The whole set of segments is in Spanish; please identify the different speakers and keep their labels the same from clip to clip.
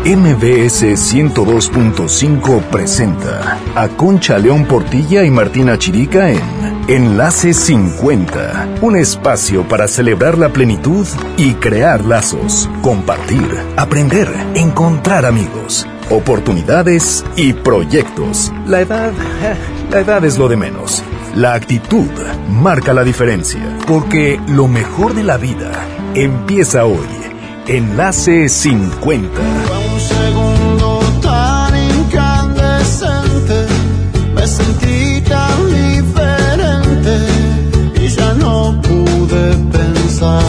Speaker 1: MBS 102.5 presenta a Concha León Portilla y Martina Chirica en Enlace 50, un espacio para celebrar la plenitud y crear lazos, compartir, aprender, encontrar amigos, oportunidades y proyectos. La edad es lo de menos. La actitud marca la diferencia, porque lo mejor de la vida empieza hoy. Enlace 50.
Speaker 2: Un segundo tan incandescente, me sentí tan diferente y ya no pude pensar.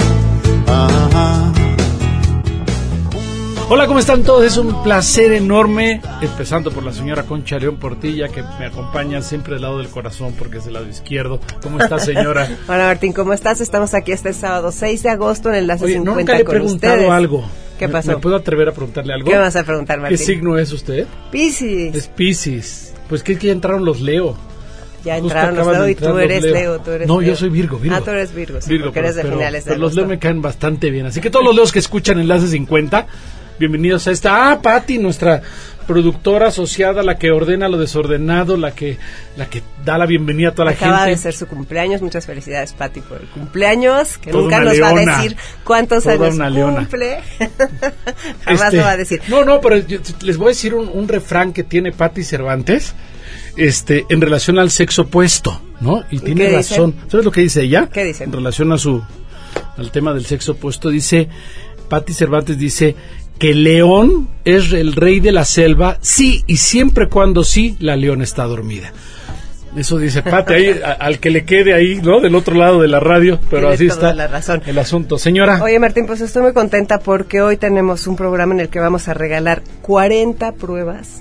Speaker 3: Hola, ¿cómo están todos? Es un placer enorme, empezando por la señora Concha León Portilla, que me acompaña siempre del lado del corazón porque es del lado izquierdo. ¿Cómo está, señora?
Speaker 4: Hola, Martín, ¿cómo estás? Estamos aquí este sábado 6 de agosto en Enlace 50
Speaker 3: nunca le he preguntado
Speaker 4: ustedes.
Speaker 3: Algo.
Speaker 4: ¿Qué pasó?
Speaker 3: ¿Me puedo atrever a preguntarle algo?
Speaker 4: ¿Qué vas a preguntar, Martín?
Speaker 3: ¿Qué signo es usted?
Speaker 4: Piscis.
Speaker 3: Es Piscis. Pues que ya entraron los Leo.
Speaker 4: Ya entraron los Leo y tú eres Leo.
Speaker 3: No, yo soy Virgo.
Speaker 4: Ah, tú eres Virgo, sí, porque eres de finales de
Speaker 3: pero los
Speaker 4: agosto.
Speaker 3: Leo me caen bastante bien. Así que todos los Leos que escuchan Enlace 50, bienvenidos a esta. Ah, Patti, nuestra productora asociada, la que ordena lo desordenado, la que da la bienvenida a toda la gente.
Speaker 4: Acaba de ser su cumpleaños. Muchas felicidades, Patti, por el cumpleaños, que
Speaker 3: Toda
Speaker 4: nunca
Speaker 3: una
Speaker 4: nos
Speaker 3: leona.
Speaker 4: va a decir cuántos
Speaker 3: Toda
Speaker 4: años
Speaker 3: una leona.
Speaker 4: cumple. Jamás lo va a decir.
Speaker 3: No, pero les voy a decir un refrán que tiene Patti Cervantes, en relación al sexo opuesto, ¿no? Y tiene razón.
Speaker 4: Dicen?
Speaker 3: ¿Sabes lo que dice ella?
Speaker 4: ¿Qué dicen?
Speaker 3: En relación al tema del sexo opuesto, dice, Patti Cervantes dice que León es el rey de la selva, sí, y siempre cuando sí, la leona está dormida. Eso dice Patti, ahí, al que le quede ahí, ¿no? Del otro lado de la radio, pero
Speaker 4: Tienes
Speaker 3: así
Speaker 4: toda
Speaker 3: está
Speaker 4: la razón.
Speaker 3: el asunto. Señora.
Speaker 4: Oye, Martín, pues estoy muy contenta porque hoy tenemos un programa en el que vamos a regalar 40 pruebas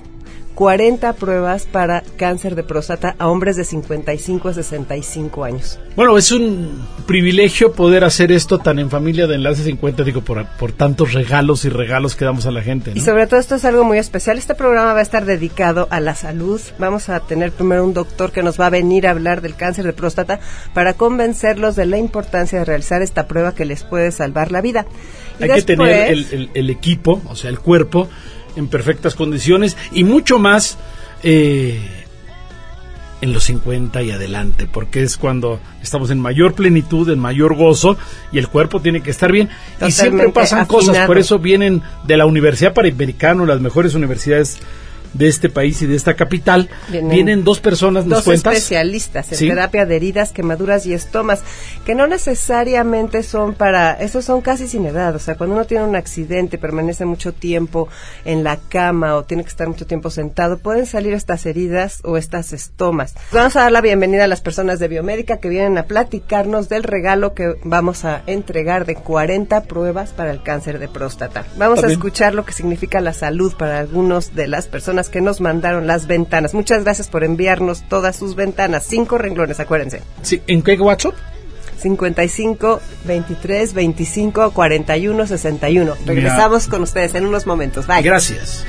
Speaker 4: para cáncer de próstata a hombres de 55 a 65 años.
Speaker 3: Bueno, es un privilegio poder hacer esto tan en familia de Enlace 50, digo, por tantos regalos que damos a la gente, ¿no?
Speaker 4: Y sobre todo esto es algo muy especial. Este programa va a estar dedicado a la salud. Vamos a tener primero un doctor que nos va a venir a hablar del cáncer de próstata para convencerlos de la importancia de realizar esta prueba que les puede salvar la vida. Y
Speaker 3: hay que tener el equipo, o sea, el cuerpo en perfectas condiciones y mucho más en los 50 y adelante, porque es cuando estamos en mayor plenitud, en mayor gozo, y el cuerpo tiene que estar bien. Totalmente. Y siempre pasan afinado. Cosas, por eso vienen de la Universidad Panamericana, las mejores universidades de este país y de esta capital, vienen dos personas, ¿nos cuentas? Dos
Speaker 4: especialistas en terapia de heridas, quemaduras y estomas, que no necesariamente son esos son casi sin edad, o sea, cuando uno tiene un accidente, permanece mucho tiempo en la cama o tiene que estar mucho tiempo sentado, pueden salir estas heridas o estas estomas. Vamos a dar la bienvenida a las personas de Biomédica que vienen a platicarnos del regalo que vamos a entregar de 40 pruebas para el cáncer de próstata. Vamos a escuchar lo que significa la salud para algunos de las personas que nos mandaron las ventanas. Muchas gracias por enviarnos todas sus ventanas. 5 renglones, acuérdense.
Speaker 3: Sí, ¿en qué WhatsApp?
Speaker 4: 55 23 25 41 61. Regresamos con ustedes en unos momentos. Bye.
Speaker 3: Gracias.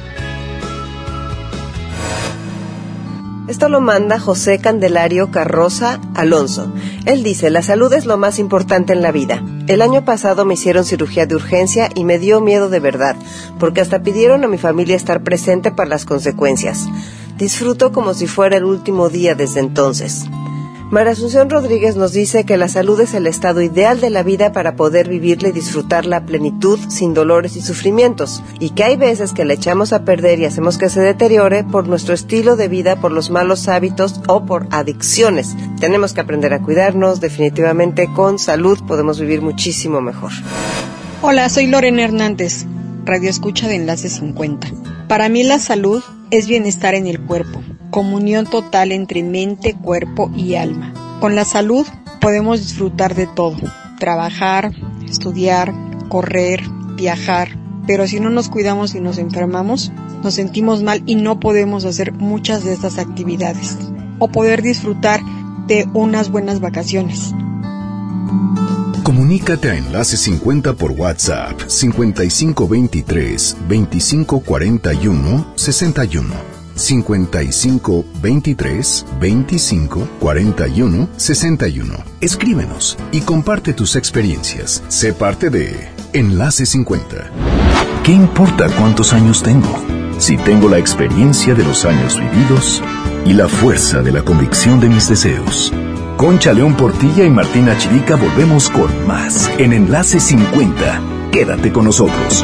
Speaker 4: Esto lo manda José Candelario Carroza Alonso. Él dice, la salud es lo más importante en la vida. El año pasado me hicieron cirugía de urgencia y me dio miedo de verdad, porque hasta pidieron a mi familia estar presente para las consecuencias. Disfruto como si fuera el último día desde entonces. María Asunción Rodríguez nos dice que la salud es el estado ideal de la vida para poder vivirla y disfrutarla a plenitud sin dolores y sufrimientos, y que hay veces que la echamos a perder y hacemos que se deteriore por nuestro estilo de vida, por los malos hábitos o por adicciones. Tenemos que aprender a cuidarnos, definitivamente con salud podemos vivir muchísimo mejor.
Speaker 5: Hola, soy Lorena Hernández, radio escucha de Enlace 50. Para mí la salud es bienestar en el cuerpo, comunión total entre mente, cuerpo y alma. Con la salud podemos disfrutar de todo, trabajar, estudiar, correr, viajar, pero si no nos cuidamos y nos enfermamos, nos sentimos mal y no podemos hacer muchas de estas actividades o poder disfrutar de unas buenas vacaciones.
Speaker 1: Comunícate a Enlace 50 por WhatsApp 5523 2541 61. 55 23 25 41 61. Escríbenos y comparte tus experiencias. Sé parte de Enlace 50. ¿Qué importa cuántos años tengo? Si tengo la experiencia de los años vividos y la fuerza de la convicción de mis deseos. Concha León Portilla y Martina Chirica volvemos con más en Enlace 50. Quédate con nosotros.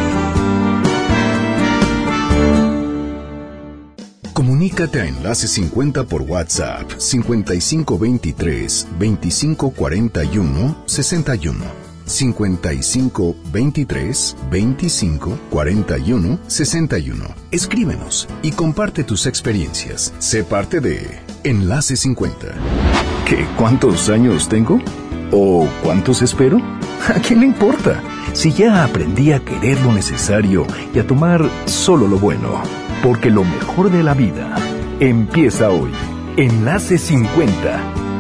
Speaker 1: Comunícate a Enlace 50 por WhatsApp 5523 2541 61. 5523 2541 61. Escríbenos y comparte tus experiencias. Sé parte de Enlace 50. ¿Qué? ¿Cuántos años tengo? ¿O cuántos espero? ¿A quién le importa? Si ya aprendí a querer lo necesario y a tomar solo lo bueno. Porque lo mejor de la vida empieza hoy. Enlace 50.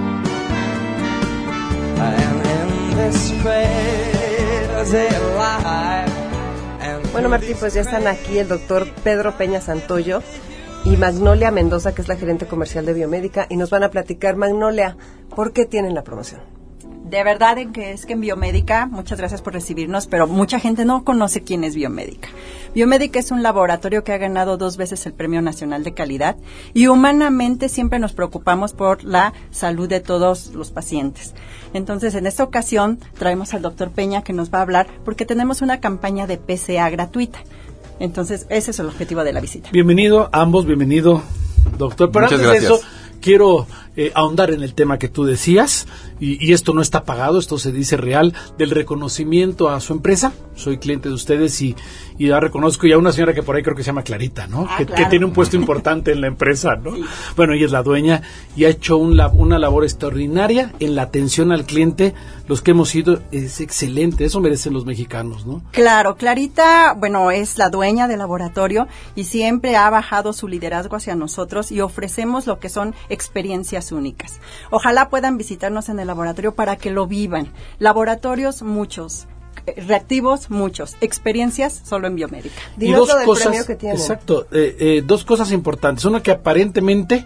Speaker 4: Bueno, Martín, pues ya están aquí el doctor Pedro Peña Santoyo y Magnolia Mendoza, que es la gerente comercial de Biomédica, y nos van a platicar, Magnolia, ¿por qué tienen la promoción?
Speaker 6: De verdad es que en Biomédica, muchas gracias por recibirnos, pero mucha gente no conoce quién es Biomédica. Biomédica es un laboratorio que ha ganado 2 veces el Premio Nacional de Calidad y humanamente siempre nos preocupamos por la salud de todos los pacientes. Entonces, en esta ocasión traemos al doctor Peña que nos va a hablar porque tenemos una campaña de PSA gratuita. Entonces, ese es el objetivo de la visita.
Speaker 3: Bienvenido a ambos, bienvenido, doctor. Pero
Speaker 7: muchas
Speaker 3: antes
Speaker 7: gracias.
Speaker 3: de eso, quiero ahondar en el tema que tú decías, y esto no está pagado, esto se dice real, del reconocimiento a su empresa. Soy cliente de ustedes y ya reconozco, y a una señora que por ahí creo que se llama Clarita, ¿no? Que tiene un puesto importante en la empresa, ¿no? Sí. Bueno, ella es la dueña y ha hecho una labor extraordinaria en la atención al cliente. Los que hemos ido, es excelente, eso merecen los mexicanos, ¿no?
Speaker 6: Claro, Clarita, bueno, es la dueña del laboratorio y siempre ha bajado su liderazgo hacia nosotros y ofrecemos lo que son experiencias únicas. Ojalá puedan visitarnos en el laboratorio para que lo vivan. Laboratorios muchos, reactivos muchos, experiencias solo en Biomédica.
Speaker 3: Y dos cosas, que tienen. Exacto, dos cosas importantes. Una que aparentemente,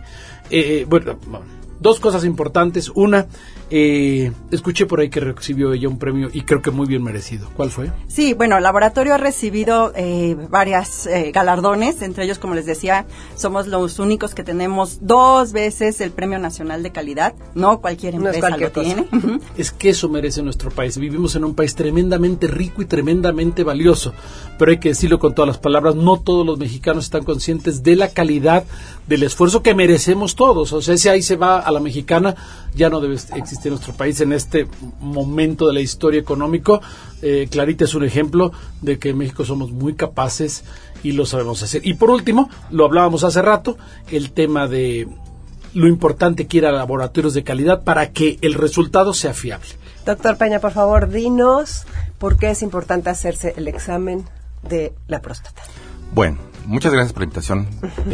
Speaker 3: dos cosas importantes. Una, escuché por ahí que recibió ella un premio y creo que muy bien merecido. ¿Cuál fue?
Speaker 6: Sí, bueno, el laboratorio ha recibido varias galardones, entre ellos, como les decía, somos los únicos que tenemos 2 veces el Premio Nacional de Calidad, no cualquier empresa lo tiene.
Speaker 3: Es que eso merece nuestro país. Vivimos en un país tremendamente rico y tremendamente valioso, pero hay que decirlo con todas las palabras, no todos los mexicanos están conscientes de la calidad del esfuerzo que merecemos todos. O sea, si ahí se va a la mexicana, ya no debe existir en nuestro país en este momento de la historia económico. Clarita es un ejemplo de que en México somos muy capaces y lo sabemos hacer. Y por último, lo hablábamos hace rato, el tema de lo importante que ir a laboratorios de calidad para que el resultado sea fiable.
Speaker 4: Doctor Peña, por favor, dinos por qué es importante hacerse el examen de la próstata.
Speaker 7: Bueno, muchas gracias por la invitación.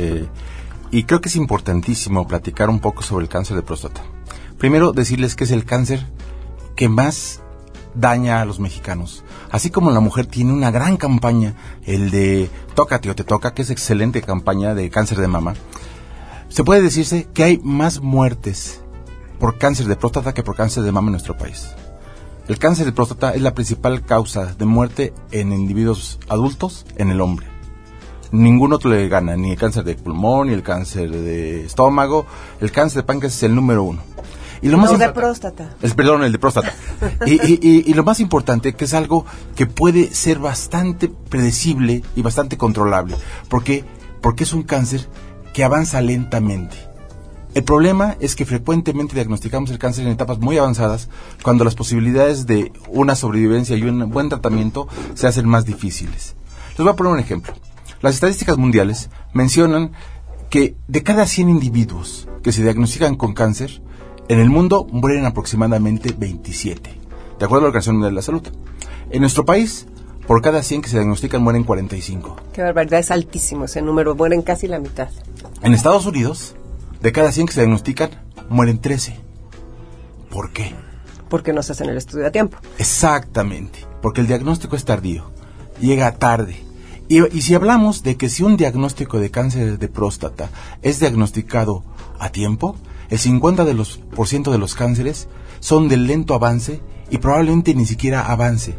Speaker 7: Y creo que es importantísimo platicar un poco sobre el cáncer de próstata. Primero, decirles que es el cáncer que más daña a los mexicanos. Así como la mujer tiene una gran campaña, el de Tócate o te toca, que es excelente campaña de cáncer de mama, se puede decirse que hay más muertes por cáncer de próstata que por cáncer de mama en nuestro país. El cáncer de próstata es la principal causa de muerte en individuos adultos en el hombre. Ningún otro le gana, ni el cáncer de pulmón, ni el cáncer de estómago. El cáncer de páncreas es el número 1. Y lo más
Speaker 4: de próstata.
Speaker 7: El de próstata. y lo más importante, que es algo que puede ser bastante predecible y bastante controlable. ¿Por qué? Porque es un cáncer que avanza lentamente. El problema es que frecuentemente diagnosticamos el cáncer en etapas muy avanzadas, cuando las posibilidades de una sobrevivencia y un buen tratamiento se hacen más difíciles. Les voy a poner un ejemplo. Las estadísticas mundiales mencionan que de cada 100 individuos que se diagnostican con cáncer, en el mundo mueren aproximadamente 27, de acuerdo a la Organización Mundial de la Salud. En nuestro país, por cada 100 que se diagnostican, mueren 45.
Speaker 4: Qué barbaridad, es altísimo ese número, mueren casi la mitad.
Speaker 7: En Estados Unidos, de cada 100 que se diagnostican, mueren 13. ¿Por qué?
Speaker 4: Porque no se hacen el estudio a tiempo.
Speaker 7: Exactamente, porque el diagnóstico es tardío, llega tarde. Y si hablamos de que si un diagnóstico de cáncer de próstata es diagnosticado a tiempo, el 50% de los cánceres son de lento avance y probablemente ni siquiera avance.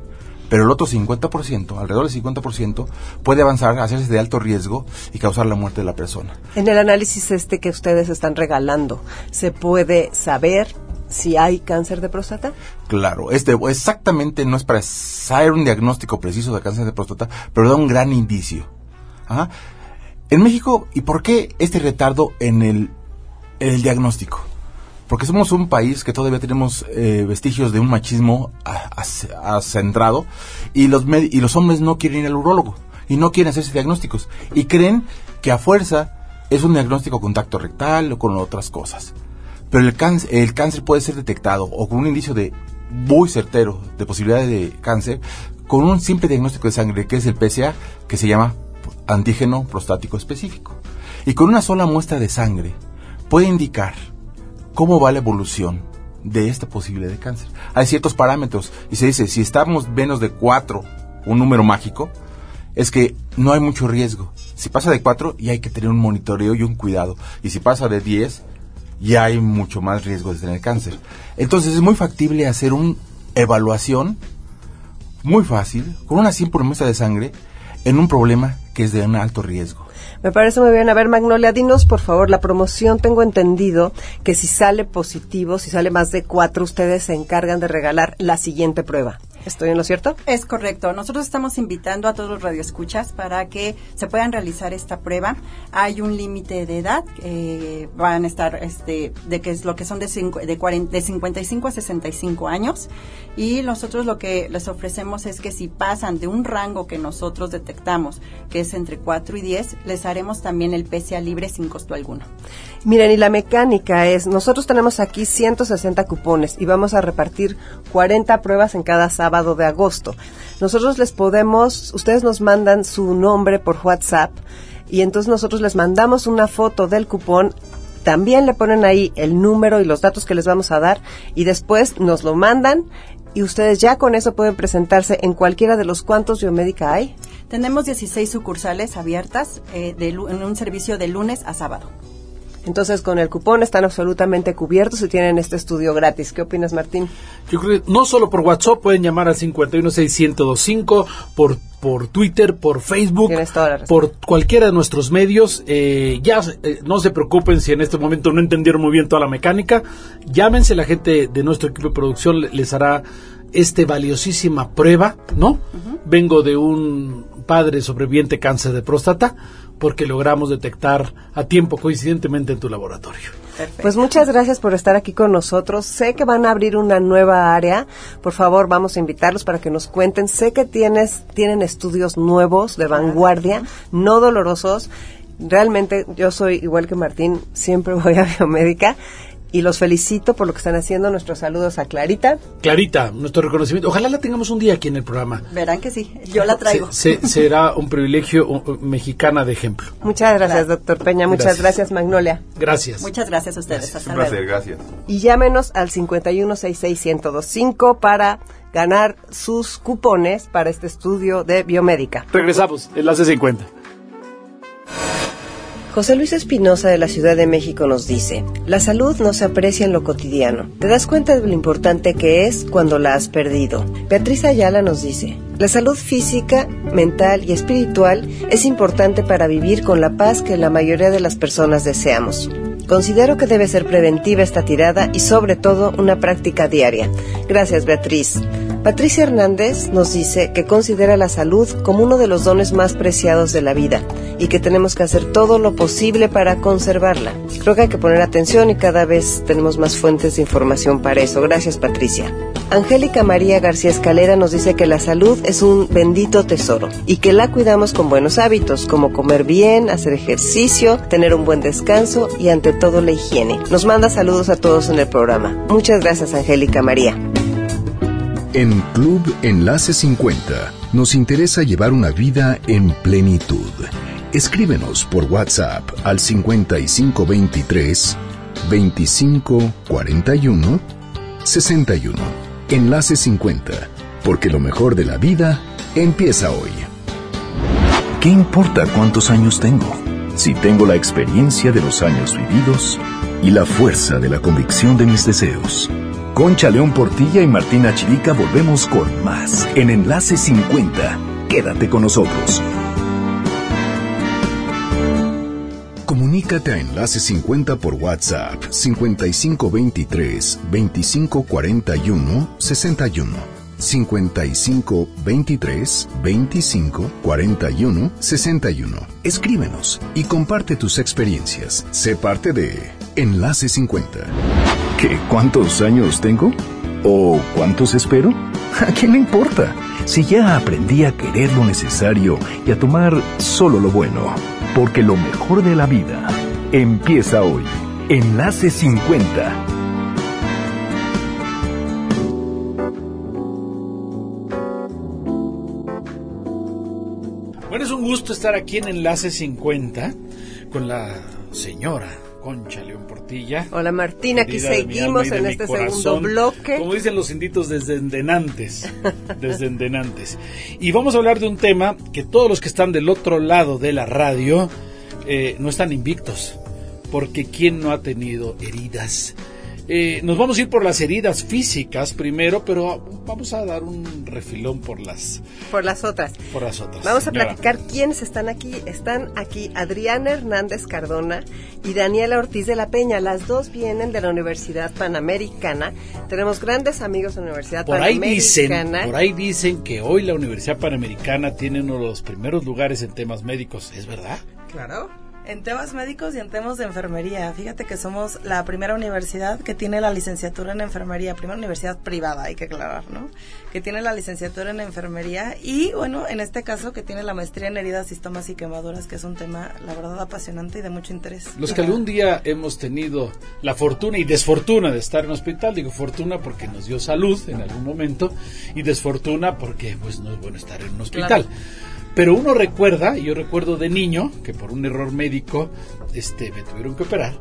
Speaker 7: pero el otro 50%, alrededor del 50%, puede avanzar, hacerse de alto riesgo y causar la muerte de la persona.
Speaker 4: En el análisis que ustedes están regalando, ¿se puede saber si hay cáncer de próstata?
Speaker 7: Claro, exactamente no es para hacer un diagnóstico preciso de cáncer de próstata, pero da un gran indicio. Ajá. En México, ¿y por qué este retardo en el diagnóstico? Porque somos un país que todavía tenemos vestigios de un machismo acentrado, y los hombres no quieren ir al urólogo y no quieren hacerse diagnósticos y creen que a fuerza es un diagnóstico con tacto rectal o con otras cosas. Pero el cáncer puede ser detectado o con un indicio muy certero de posibilidad de cáncer con un simple diagnóstico de sangre, que es el PSA, que se llama antígeno prostático específico. Y con una sola muestra de sangre puede indicar cómo va la evolución de esta posibilidad de cáncer. Hay ciertos parámetros y se dice, si estamos menos de 4, un número mágico, es que no hay mucho riesgo. Si pasa de 4, ya hay que tener un monitoreo y un cuidado. Y si pasa de 10, ya hay mucho más riesgo de tener cáncer. Entonces es muy factible hacer una evaluación muy fácil, con una simple muestra de sangre, en un problema que es de un alto riesgo.
Speaker 4: Me parece muy bien. A ver, Magnolia, dinos, por favor, la promoción. Tengo entendido que si sale positivo, si sale más de 4, ustedes se encargan de regalar la siguiente prueba. ¿Estoy en lo cierto?
Speaker 6: Es correcto. Nosotros estamos invitando a todos los radioescuchas para que se puedan realizar esta prueba. Hay un límite de edad, van a estar, de que es lo que son de 55 a 65 años. Y nosotros lo que les ofrecemos es que si pasan de un rango que nosotros detectamos, que es entre 4 y 10, les haremos también el PSA libre sin costo alguno.
Speaker 4: Miren, y la mecánica es, nosotros tenemos aquí 160 cupones y vamos a repartir 40 pruebas en cada sábado de agosto. Nosotros ustedes nos mandan su nombre por WhatsApp y entonces nosotros les mandamos una foto del cupón. También le ponen ahí el número y los datos que les vamos a dar y después nos lo mandan y ustedes ya con eso pueden presentarse en cualquiera de los cuantos Biomédica hay.
Speaker 6: Tenemos 16 sucursales abiertas en un servicio de lunes a sábado.
Speaker 4: Entonces, con el cupón están absolutamente cubiertos y tienen este estudio gratis. ¿Qué opinas, Martín?
Speaker 3: Yo creo que no solo por WhatsApp, pueden llamar al 516-1025, por Twitter, por Facebook, por cualquiera de nuestros medios. No se preocupen si en este momento no entendieron muy bien toda la mecánica. Llámense, la gente de nuestro equipo de producción les hará valiosísima prueba, ¿no? Uh-huh. Vengo de un padre sobreviviente cáncer de próstata, porque logramos detectar a tiempo, coincidentemente, en tu laboratorio.
Speaker 4: Perfecto. Pues muchas gracias por estar aquí con nosotros. Sé que van a abrir una nueva área. Por favor, vamos a invitarlos para que nos cuenten. Sé que tienen estudios nuevos, de vanguardia, no dolorosos. Realmente, yo soy igual que Martín, siempre voy a Biomédica. Y los felicito por lo que están haciendo. Nuestros saludos a Clarita.
Speaker 3: Clarita, nuestro reconocimiento. Ojalá la tengamos un día aquí en el programa.
Speaker 6: Verán que sí, yo la traigo.
Speaker 3: Será un privilegio mexicana de ejemplo.
Speaker 4: Muchas gracias, doctor Peña. Muchas gracias, Magnolia.
Speaker 3: Gracias.
Speaker 6: Muchas gracias a ustedes.
Speaker 7: Hasta luego. Un placer, gracias.
Speaker 4: Y llámenos al 5166-1025 para ganar sus cupones para este estudio de Biomédica.
Speaker 3: Regresamos, Enlace 50.
Speaker 4: José Luis Espinosa de la Ciudad de México nos dice: la salud no se aprecia en lo cotidiano. Te das cuenta de lo importante que es cuando la has perdido. Beatriz Ayala nos dice: la salud física, mental y espiritual es importante para vivir con la paz que la mayoría de las personas deseamos. Considero que debe ser preventiva esta tirada y sobre todo una práctica diaria. Gracias, Beatriz. Patricia Hernández nos dice que considera la salud como uno de los dones más preciados de la vida y que tenemos que hacer todo lo posible para conservarla. Creo que hay que poner atención y cada vez tenemos más fuentes de información para eso. Gracias, Patricia. Angélica María García Escalera nos dice que la salud es un bendito tesoro y que la cuidamos con buenos hábitos, como comer bien, hacer ejercicio, tener un buen descanso y ante todo la higiene. Nos manda saludos a todos en el programa. Muchas gracias, Angélica María.
Speaker 1: En Club Enlace 50 nos interesa llevar una vida en plenitud. Escríbenos por WhatsApp al 5523 2541 61. Enlace 50, porque lo mejor de la vida empieza hoy. ¿Qué importa cuántos años tengo? Si tengo la experiencia de los años vividos y la fuerza de la convicción de mis deseos. Concha León Portilla y Martina Chirica volvemos con más en Enlace 50. Quédate con nosotros. Comunícate a Enlace 50 por WhatsApp 5523 2541 61. 5523 2541 61. Escríbenos y comparte tus experiencias. Sé parte de Enlace 50. ¿Qué? ¿Cuántos años tengo? ¿O cuántos espero? ¿A quién le importa? Si ya aprendí a querer lo necesario y a tomar solo lo bueno. Porque lo mejor de la vida empieza hoy. Enlace 50.
Speaker 3: Bueno, es un gusto estar aquí en Enlace 50 con la señora Concha León Portilla.
Speaker 4: Hola Martina, aquí seguimos en este segundo bloque.
Speaker 3: Como dicen los inditos, desdendenantes. Desdendenantes. Y vamos a hablar de un tema que todos los que están del otro lado de la radio no están invictos. Porque ¿quién no ha tenido heridas? Nos vamos a ir por las heridas físicas primero, pero vamos a dar un refilón por las
Speaker 4: otras. Vamos a platicar quiénes están aquí. Están aquí Adriana Hernández Cardona y Daniela Ortiz de la Peña. Las dos vienen de la Universidad Panamericana. Tenemos grandes amigos en la Universidad Panamericana.
Speaker 3: Por ahí dicen que hoy la Universidad Panamericana tiene uno de los primeros lugares en temas médicos. ¿Es verdad?
Speaker 8: Claro. En temas médicos y en temas de enfermería. Fíjate que somos la primera universidad que tiene la licenciatura en enfermería, primera universidad privada, hay que aclarar, ¿no? Que tiene la licenciatura en enfermería y, bueno, en este caso que tiene la maestría en heridas, sistomas y quemaduras, que es un tema, la verdad, apasionante y de mucho interés.
Speaker 3: Los que algún día hemos tenido la fortuna y desfortuna de estar en hospital, digo fortuna porque nos dio salud en algún momento y desfortuna porque, pues, no es bueno estar en un hospital. Claro. Pero uno recuerda, y yo recuerdo de niño, que por un error médico me tuvieron que operar,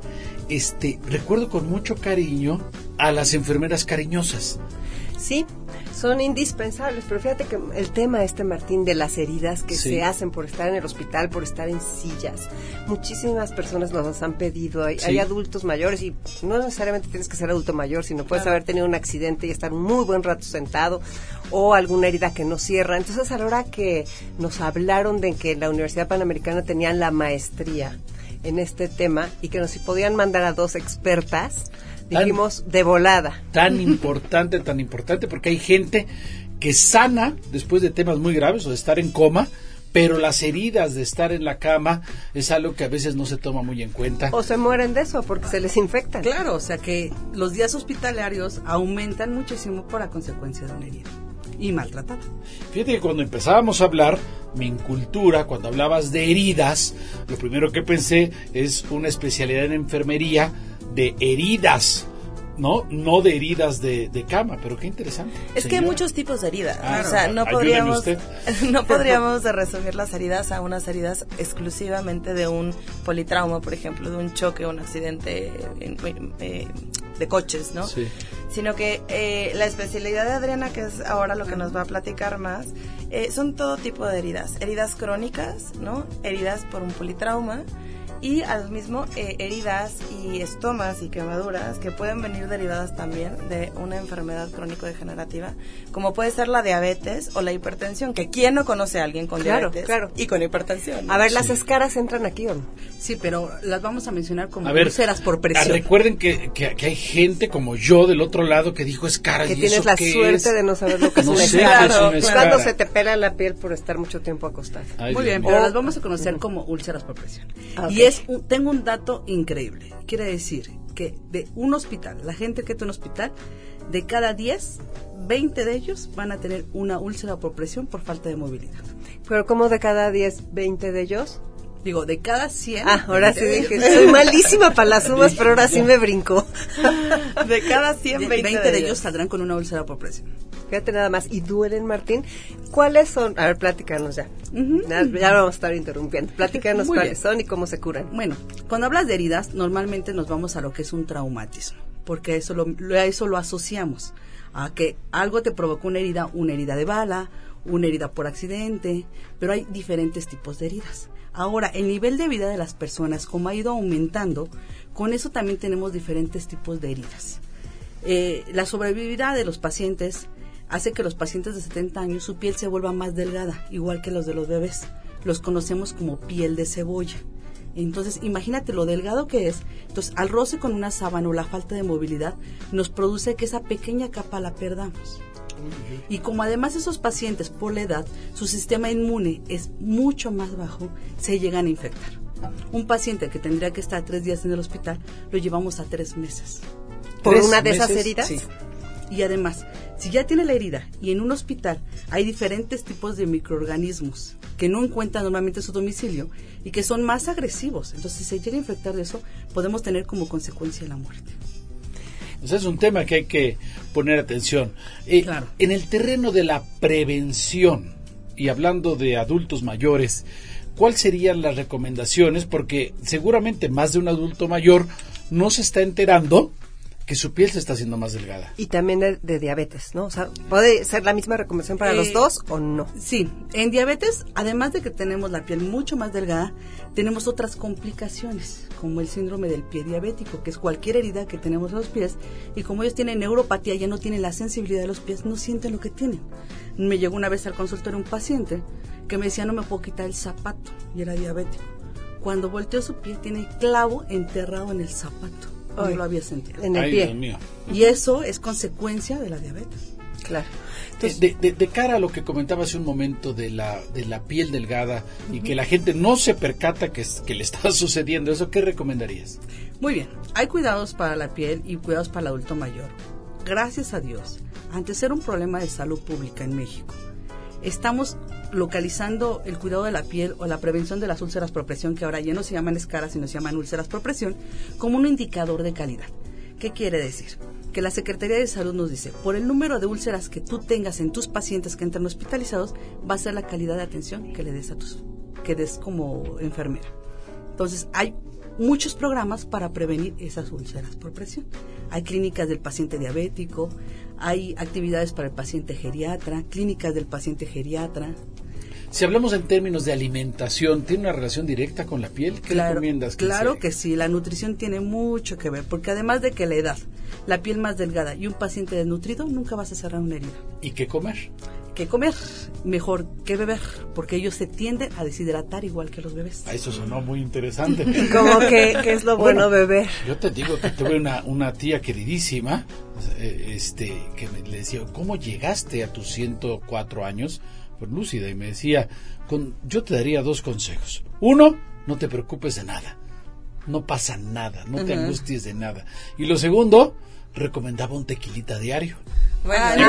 Speaker 3: recuerdo con mucho cariño a las enfermeras cariñosas.
Speaker 4: Sí, son indispensables, pero fíjate que el tema Martín, de las heridas que se hacen por estar en el hospital, por estar en sillas, muchísimas personas nos han pedido, hay adultos mayores y no necesariamente tienes que ser adulto mayor, sino puedes haber tenido un accidente y estar un muy buen rato sentado o alguna herida que no cierra. Entonces, a la hora que nos hablaron de que la Universidad Panamericana tenían la maestría en este tema y que nos podían mandar a dos expertas, dijimos de volada.
Speaker 3: Tan importante, porque hay gente que sana después de temas muy graves o de estar en coma, pero las heridas de estar en la cama es algo que a veces no se toma muy en cuenta.
Speaker 4: O se mueren de eso porque se les infectan.
Speaker 9: Claro, o sea que los días hospitalarios aumentan muchísimo por la consecuencia de una herida y maltratada.
Speaker 3: Fíjate que cuando empezábamos a hablar, mi incultura, cuando hablabas de heridas, lo primero que pensé es una especialidad en enfermería de heridas, no de heridas de cama, pero qué interesante.
Speaker 8: Es que hay muchos tipos de heridas,
Speaker 3: o
Speaker 8: sea, no podríamos resumir las heridas a unas heridas exclusivamente de un politrauma, por ejemplo, de un choque o un accidente de coches, ¿no? Sí. Sino que la especialidad de Adriana, que es ahora lo que nos va a platicar más, son todo tipo de heridas crónicas, ¿no? Heridas por un politrauma, y al mismo heridas y estomas y quemaduras que pueden venir derivadas también de una enfermedad crónico-degenerativa, como puede ser la diabetes o la hipertensión, que ¿quién no conoce a alguien con diabetes y con hipertensión?
Speaker 4: A ver, las escaras entran aquí, ¿o no?
Speaker 9: Sí, pero las vamos a mencionar como úlceras por presión.
Speaker 3: Recuerden que hay gente como yo del otro lado que dijo escaras.
Speaker 4: Que tienes la suerte de no saber lo que es una escara. Cuando se te pela la piel por estar mucho tiempo acostado.
Speaker 9: Muy bien, pero las vamos a conocer como úlceras por presión. Okay. Y tengo un dato increíble. Quiere decir que de un hospital, la gente que tiene un hospital, de cada 10, 20 de ellos van a tener una úlcera por presión por falta de movilidad.
Speaker 4: ¿Pero cómo de cada 10, 20 de ellos?
Speaker 9: Digo, de cada 100...
Speaker 4: ahora sí dije, soy malísima para las sumas, pero ahora sí me brincó.
Speaker 8: De cada 100,
Speaker 9: 20 de ellos saldrán con una úlcera por presión.
Speaker 4: Fíjate nada más. ¿Y duelen, Martín? ¿Cuáles son? A ver, platícanos ya. Ya lo vamos a estar interrumpiendo. Platícanos cuáles son y cómo se curan.
Speaker 9: Bueno, cuando hablas de heridas, normalmente nos vamos a lo que es un traumatismo, porque eso lo asociamos a que algo te provocó una herida de bala, una herida por accidente, pero hay diferentes tipos de heridas. Ahora, el nivel de vida de las personas, como ha ido aumentando, con eso también tenemos diferentes tipos de heridas. La sobrevivibilidad de los pacientes hace que los pacientes de 70 años su piel se vuelva más delgada, igual que los de los bebés. Los conocemos como piel de cebolla. Entonces, imagínate lo delgado que es. Entonces, al roce con una sábana o la falta de movilidad, nos produce que esa pequeña capa la perdamos. Y como además esos pacientes, por la edad, su sistema inmune es mucho más bajo, se llegan a infectar. Un paciente que tendría que estar 3 días en el hospital, lo llevamos a 3 meses.
Speaker 4: ¿Por una de esas heridas?
Speaker 9: Sí. Y además, si ya tiene la herida y en un hospital hay diferentes tipos de microorganismos que no encuentran normalmente su domicilio y que son más agresivos, entonces si se llega a infectar de eso, podemos tener como consecuencia la muerte.
Speaker 3: Entonces es un tema que hay que poner atención.
Speaker 9: Claro.
Speaker 3: En el terreno de la prevención, y hablando de adultos mayores, ¿cuáles serían las recomendaciones? Porque seguramente más de un adulto mayor no se está enterando que su piel se está haciendo más delgada.
Speaker 4: Y también de diabetes, ¿no? O sea, ¿puede ser la misma recomendación para los dos o no?
Speaker 9: Sí, en diabetes, además de que tenemos la piel mucho más delgada, tenemos otras complicaciones, como el síndrome del pie diabético, que es cualquier herida que tenemos en los pies, y como ellos tienen neuropatía, ya no tienen la sensibilidad de los pies, no sienten lo que tienen. Me llegó una vez al consultorio un paciente que me decía, no me puedo quitar el zapato, y era diabético. Cuando volteó su pie, tiene clavo enterrado en el zapato. No lo había sentido.
Speaker 4: En el pie.
Speaker 3: Dios mío.
Speaker 9: Y eso es consecuencia de la diabetes.
Speaker 4: Claro.
Speaker 3: Entonces, de cara a lo que comentaba hace un momento de la piel delgada y que la gente no se percata que le está sucediendo eso, ¿qué recomendarías?
Speaker 9: Muy bien, hay cuidados para la piel y cuidados para el adulto mayor. Gracias a Dios, ante ser un problema de salud pública en México, estamos localizando el cuidado de la piel o la prevención de las úlceras por presión, que ahora ya no se llaman escaras, sino se llaman úlceras por presión, como un indicador de calidad. ¿Qué quiere decir? Que la Secretaría de Salud nos dice, por el número de úlceras que tú tengas en tus pacientes que entran hospitalizados, va a ser la calidad de atención que le des que des como enfermera. Entonces, hay muchos programas para prevenir esas úlceras por presión. Hay clínicas del paciente diabético, hay actividades para el paciente geriatra, clínicas del paciente geriatra.
Speaker 3: Si hablamos en términos de alimentación, ¿tiene una relación directa con la piel? ¿Qué recomiendas?
Speaker 9: Claro que sí, la nutrición tiene mucho que ver, porque además de que la edad, la piel más delgada y un paciente desnutrido, nunca vas a cerrar una herida.
Speaker 3: ¿Y qué comer?
Speaker 9: ¿Qué comer? Mejor que beber, porque ellos se tienden a deshidratar igual que los bebés.
Speaker 3: Eso sonó muy interesante.
Speaker 4: ¿Cómo que es lo bueno beber?
Speaker 3: Yo te digo que tuve una tía queridísima, que le decía, ¿cómo llegaste a tus 104 años? Pues lúcida, y me decía, yo te daría 2 consejos. 1, no te preocupes de nada. No pasa nada, no te angusties de nada. Y lo segundo, recomendaba un tequilita diario.
Speaker 8: Bueno,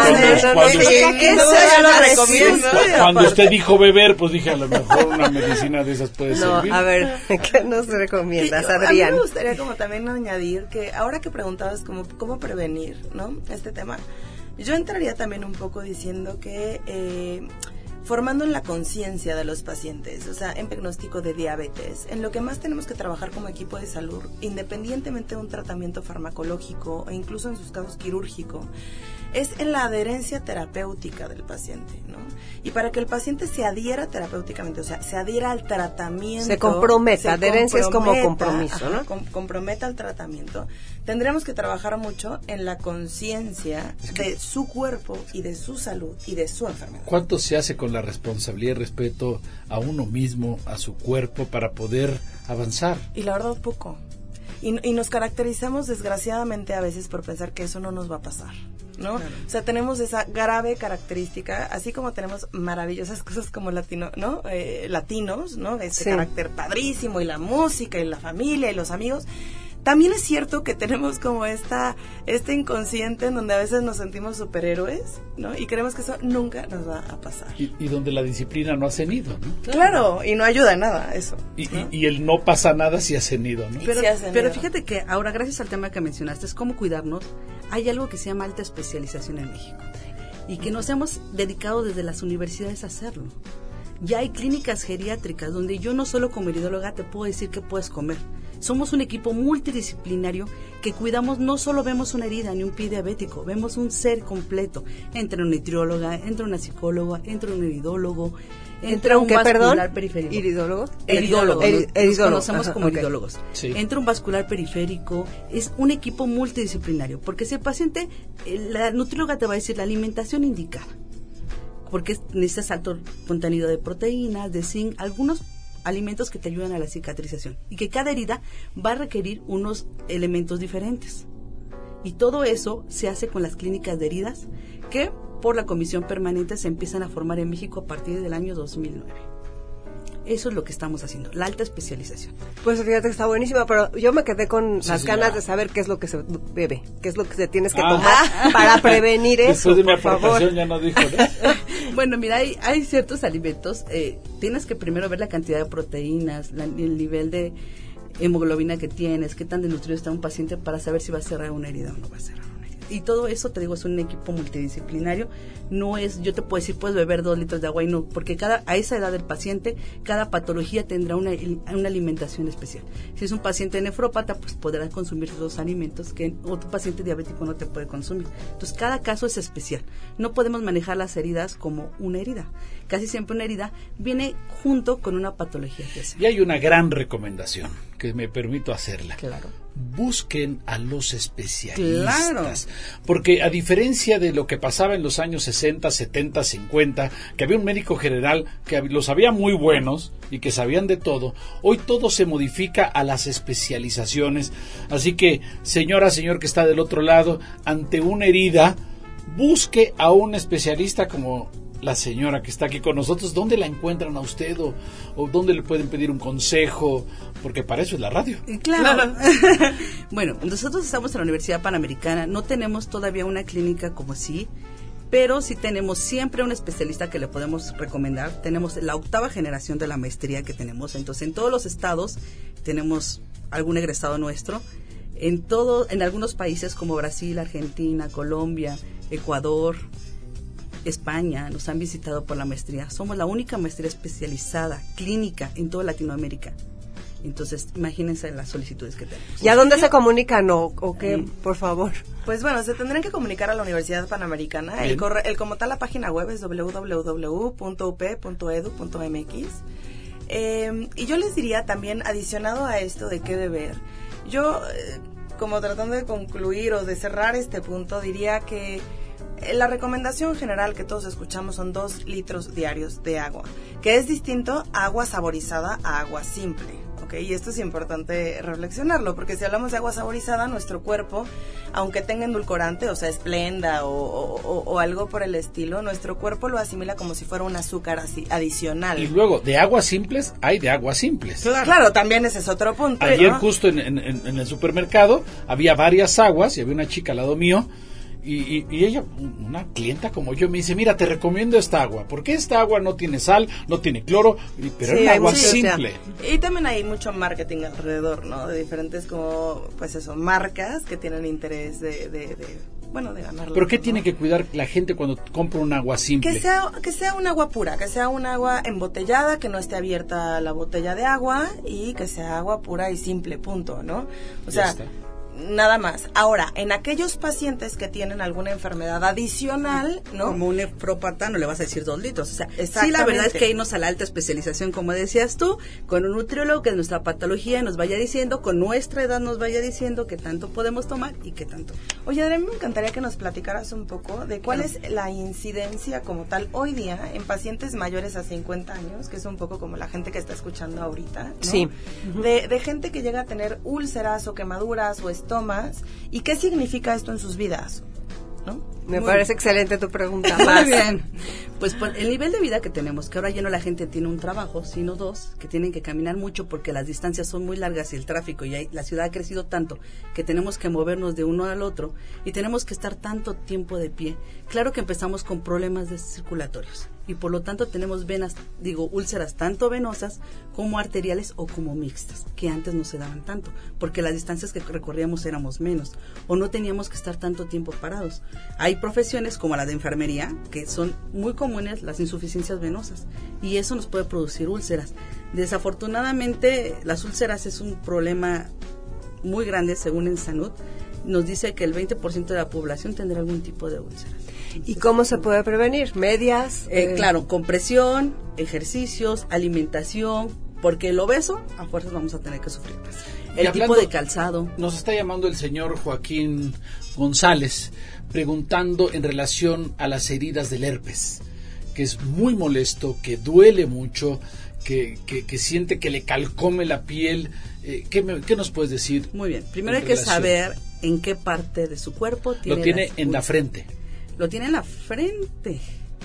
Speaker 3: cuando usted dijo beber, pues dije, a lo mejor una medicina de esas puede servir.
Speaker 4: No, a ver, ¿qué nos recomiendas, Adrián?
Speaker 8: A mí me gustaría como también añadir que ahora que preguntabas como cómo prevenir, ¿no? Este tema, yo entraría también un poco diciendo que formando en la conciencia de los pacientes, o sea, en diagnóstico de diabetes, en lo que más tenemos que trabajar como equipo de salud, independientemente de un tratamiento farmacológico e incluso en sus casos quirúrgico, es en la adherencia terapéutica del paciente, ¿no? Y para que el paciente se adhiera terapéuticamente, o sea, se adhiera al tratamiento.
Speaker 4: Se comprometa, adherencia es como compromiso, ¿no?
Speaker 8: Comprometa al tratamiento. Tendremos que trabajar mucho en la conciencia de su cuerpo y de su salud y de su enfermedad.
Speaker 3: ¿Cuánto se hace con la responsabilidad y respeto a uno mismo, a su cuerpo, para poder avanzar?
Speaker 8: Y la verdad, poco. Y nos caracterizamos desgraciadamente a veces por pensar que eso no nos va a pasar, ¿no? Claro. O sea, tenemos esa grave característica, así como tenemos maravillosas cosas como latinos, ¿no? Ese carácter padrísimo, y la música, y la familia, y los amigos. También es cierto que tenemos como este inconsciente en donde a veces nos sentimos superhéroes, ¿no? Y creemos que eso nunca nos va a pasar.
Speaker 3: Y donde la disciplina no ha cenido, ¿no?
Speaker 8: Claro, y no ayuda en nada eso.
Speaker 3: Y el no pasa nada si ha cenido, ¿no?
Speaker 9: Pero fíjate que ahora, gracias al tema que mencionaste, es cómo cuidarnos, hay algo que se llama alta especialización en México. Y que nos hemos dedicado desde las universidades a hacerlo. Ya hay clínicas geriátricas donde yo no solo como iridóloga te puedo decir qué puedes comer. Somos un equipo multidisciplinario que cuidamos, no solo vemos una herida ni un pie diabético, vemos un ser completo. Entra una nutrióloga, entra una psicóloga, entra un iridólogo, entra un vascular periférico.
Speaker 4: ¿Iridólogo?
Speaker 9: Nos conocemos como iridólogos.
Speaker 3: Sí.
Speaker 9: Entra un vascular periférico, es un equipo multidisciplinario, porque si el paciente, la nutrióloga te va a decir la alimentación indicada, porque necesitas alto contenido de proteínas, de zinc, algunos alimentos que te ayudan a la cicatrización, y que cada herida va a requerir unos elementos diferentes. Y todo eso se hace con las clínicas de heridas que por la Comisión Permanente se empiezan a formar en México a partir del año 2009. Eso es lo que estamos haciendo, la alta especialización.
Speaker 4: Pues fíjate que está buenísima, pero yo me quedé con
Speaker 3: Sí,
Speaker 4: las
Speaker 3: señora.
Speaker 4: ganas de saber qué es lo que se bebe, qué es lo que se tienes que tomar para prevenir eso,
Speaker 3: Después de mi
Speaker 4: por favor.
Speaker 3: aportación ya no dijo, ¿no?
Speaker 9: Bueno, mira, hay ciertos alimentos, tienes que primero ver la cantidad de proteínas, el nivel de hemoglobina que tienes, qué tan desnutrido está un paciente para saber si va a cerrar una herida o no va a cerrar una herida. Y todo eso, te digo, es un equipo multidisciplinario. No es, yo te puedo decir, puedes beber 2 litros de agua y no, porque a esa edad del paciente, cada patología tendrá una alimentación especial. Si es un paciente nefrópata, pues podrá consumir 2 alimentos que otro paciente diabético no te puede consumir. Entonces, cada caso es especial. No podemos manejar las heridas como una herida. Casi siempre una herida viene junto con una patología que es.
Speaker 3: Y hay una gran recomendación que me permito hacerla.
Speaker 9: Claro.
Speaker 3: Busquen a los especialistas.
Speaker 9: Claro.
Speaker 3: Porque a diferencia de lo que pasaba en los años 60, 70, 50, que había un médico general que los había muy buenos y que sabían de todo, hoy todo se modifica a las especializaciones. Así que, señora, señor que está del otro lado, ante una herida, busque a un especialista como la señora que está aquí con nosotros. ¿Dónde la encuentran a usted o dónde le pueden pedir un consejo? Porque para eso es la radio.
Speaker 9: Claro. Bueno, nosotros estamos en la Universidad Panamericana, no tenemos todavía una clínica como sí, pero sí tenemos siempre un especialista que le podemos recomendar. Tenemos la 8ª generación de la maestría que tenemos, entonces en todos los estados tenemos algún egresado nuestro. En algunos países como Brasil, Argentina, Colombia, Ecuador, España, nos han visitado por la maestría. Somos la única maestría especializada, clínica, en toda Latinoamérica. Entonces, imagínense las solicitudes que tenemos.
Speaker 4: ¿Y a dónde se comunican o qué, por favor?
Speaker 8: Pues bueno, se tendrán que comunicar a la Universidad Panamericana. El como tal, la página web es www.up.edu.mx. Y yo les diría también, adicionado a esto de qué beber, yo, como tratando de concluir o de cerrar este punto, diría que la recomendación general que todos escuchamos son 2 litros diarios de agua, que es distinto a agua saborizada a agua simple, ¿ok? Y esto es importante reflexionarlo, porque si hablamos de agua saborizada, nuestro cuerpo, aunque tenga endulcorante, o sea, Splenda o algo por el estilo, nuestro cuerpo lo asimila como si fuera un azúcar adicional.
Speaker 3: Y luego, de aguas simples, hay de aguas simples.
Speaker 8: Claro, también ese es otro punto,
Speaker 3: Ayer
Speaker 8: ¿no?
Speaker 3: justo en el supermercado había varias aguas y había una chica al lado mío y ella, una clienta como yo, me dice, mira, te recomiendo esta agua, porque esta agua no tiene sal, no tiene cloro, pero
Speaker 4: Sí,
Speaker 3: es
Speaker 4: hay
Speaker 3: agua
Speaker 4: mucho,
Speaker 3: simple.
Speaker 8: Y también hay mucho marketing alrededor, ¿no? De diferentes como, pues eso, marcas que tienen interés de ganarlo.
Speaker 3: ¿Pero qué
Speaker 8: ¿no?
Speaker 3: tiene que cuidar la gente cuando compra un agua simple?
Speaker 8: Que sea un agua pura, que sea un agua embotellada, que no esté abierta la botella de agua y que sea agua pura y simple, punto, ¿no? O
Speaker 3: Ya
Speaker 8: sea,
Speaker 3: está.
Speaker 8: nada más. Ahora, en aquellos pacientes que tienen alguna enfermedad adicional, ¿no?
Speaker 9: Como un nefrópata no le vas a decir 2 litros. O sea, sí, la
Speaker 8: Exactamente.
Speaker 9: verdad es que irnos a la alta especialización, como decías tú, con un nutriólogo que de nuestra patología nos vaya diciendo, con nuestra edad nos vaya diciendo qué tanto podemos tomar y qué tanto.
Speaker 8: Oye, Adrián, me encantaría que nos platicaras un poco de cuál es la incidencia como tal hoy día en pacientes mayores a 50 años, que es un poco como la gente que está escuchando ahorita, ¿no?
Speaker 4: Sí.
Speaker 8: De gente que llega a tener úlceras o quemaduras o estomas, y qué significa esto en sus vidas, ¿no?
Speaker 4: Me parece excelente tu pregunta.
Speaker 9: Muy bien. Pues por el nivel de vida que tenemos, que ahora ya no la gente tiene un trabajo, sino 2, que tienen que caminar mucho porque las distancias son muy largas y el tráfico, y la ciudad ha crecido tanto que tenemos que movernos de uno al otro y tenemos que estar tanto tiempo de pie. Claro que empezamos con problemas circulatorios. y por lo tanto tenemos úlceras tanto venosas como arteriales o como mixtas, que antes no se daban tanto, porque las distancias que recorríamos éramos menos, o no teníamos que estar tanto tiempo parados. Hay profesiones como la de enfermería, que son muy comunes las insuficiencias venosas, y eso nos puede producir úlceras. Desafortunadamente, las úlceras es un problema muy grande, según en Salud, nos dice que el 20% de la población tendrá algún tipo de úlceras.
Speaker 4: ¿Y cómo se puede prevenir? ¿Medias?
Speaker 9: Claro, compresión, ejercicios, alimentación, porque el obeso a fuerzas vamos a tener que sufrir más. El tipo de calzado.
Speaker 3: Nos está llamando el señor Joaquín González preguntando en relación a las heridas del herpes, que es muy molesto, que duele mucho, que siente que le calcome la piel. ¿Qué nos puedes decir?
Speaker 9: Muy bien, primero hay que saber en qué parte de su cuerpo tiene.
Speaker 3: Lo tiene en la frente.
Speaker 9: Lo tiene en la frente.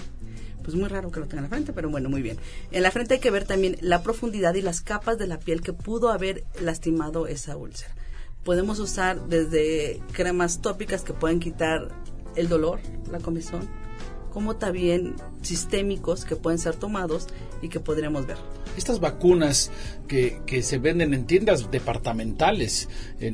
Speaker 9: Pues muy raro que lo tenga en la frente, pero bueno, muy bien. En la frente hay que ver también la profundidad y las capas de la piel que pudo haber lastimado esa úlcera. Podemos usar desde cremas tópicas que pueden quitar el dolor, la comezón, como también sistémicos que pueden ser tomados y que podremos ver.
Speaker 3: Estas vacunas que se venden en tiendas departamentales,